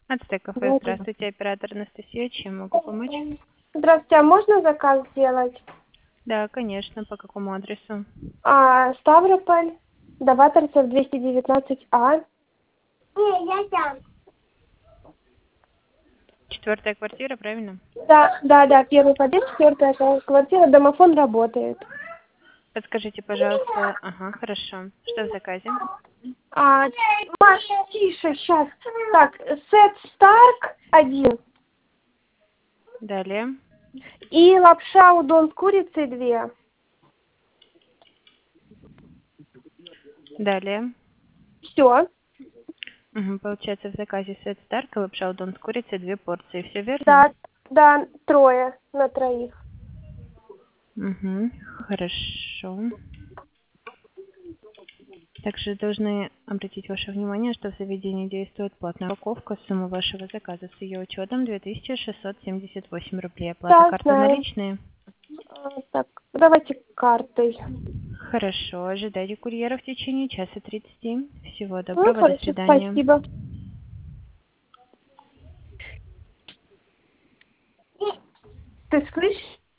Ацтек кафе, здравствуйте, оператор Анастасия, чем могу помочь? Здравствуйте, а можно заказ сделать? Да, конечно, по какому адресу? Ставрополь, Доваторцев 219А. Не, я там. Четвертая квартира, правильно? Да, первый подъезд, четвертая квартира, домофон работает. Подскажите, пожалуйста, ага, хорошо. Что в заказе? Маша, тише, сейчас. Так, сет Старк 1 Далее, и лапша удон с курицей 2. далее. Все. Угу, получается в заказе сет Старк, лапша удон с курицей, 2 порции, все верно? Да, трое на троих. Угу, хорошо. Также должны обратить ваше внимание, что в заведении действует платная упаковка. Сумма вашего заказа с ее учетом 2678 рублей. Оплата Да, карты знаю. наличные. Так, давайте картой. Хорошо, ожидайте курьера в течение часа 30. Всего Ну, доброго, до хорошо, свидания. спасибо. Ты слышишь?